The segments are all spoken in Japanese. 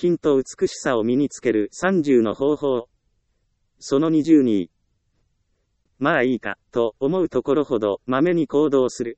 品と美しさを身につける30の方法。その22。まあいいか、と思うところほど、まめに行動する。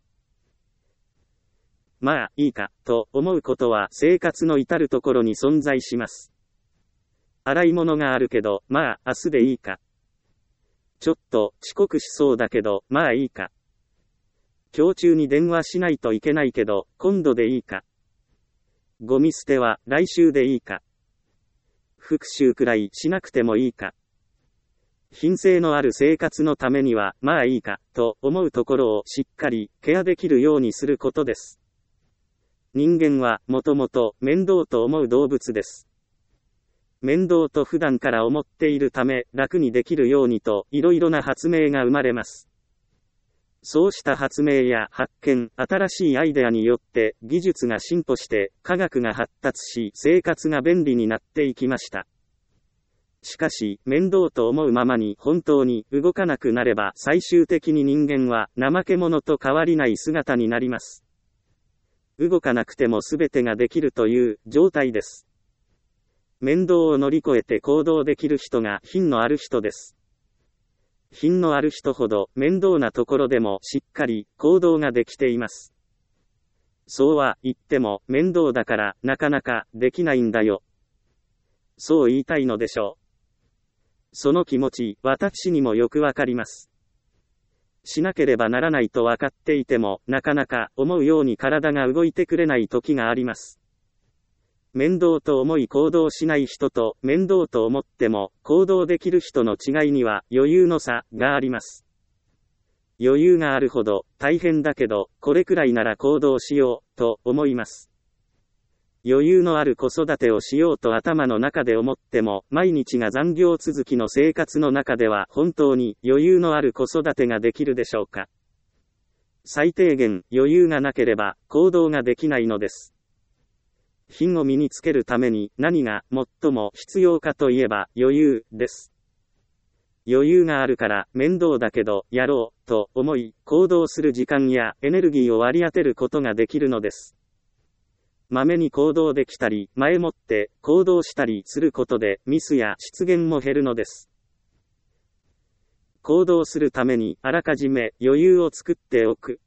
まあいいか、と思うことは生活の至るところに存在します。洗い物があるけど、まあ明日でいいか。ちょっと遅刻しそうだけど、まあいいか。今日中に電話しないといけないけど、今度でいいか。ゴミ捨ては来週でいいか。復習くらいしなくてもいいか。品性のある生活のためには、まあいいか、と思うところをしっかりケアできるようにすることです。人間はもともと面倒と思う動物です。面倒と普段から思っているため、楽にできるようにと、いろいろな発明が生まれます。そうした発明や発見、新しいアイデアによって、技術が進歩して、科学が発達し、生活が便利になっていきました。しかし、面倒と思うままに本当に動かなくなれば、最終的に人間は怠け者と変わりない姿になります。動かなくても全てができるという状態です。面倒を乗り越えて行動できる人が品のある人です。品のある人ほど面倒なところでもしっかり行動ができています。そうは言っても面倒だからなかなかできないんだよ。そう言いたいのでしょう。その気持ち、私にもよくわかります。しなければならないと分かっていても、なかなか思うように体が動いてくれない時があります。面倒と思い行動しない人と、面倒と思っても行動できる人の違いには余裕の差があります。余裕があるほど大変だけど、これくらいなら行動しようと思います。余裕のある子育てをしようと頭の中で思っても、毎日が残業続きの生活の中では本当に余裕のある子育てができるでしょうか。最低限余裕がなければ行動ができないのです。品を身につけるために何が最も必要かといえば余裕です。余裕があるから面倒だけどやろうと思い行動する時間やエネルギーを割り当てることができるのです。まめに行動できたり、前もって行動したりすることでミスや失言も減るのです。行動するためにあらかじめ余裕を作っておく。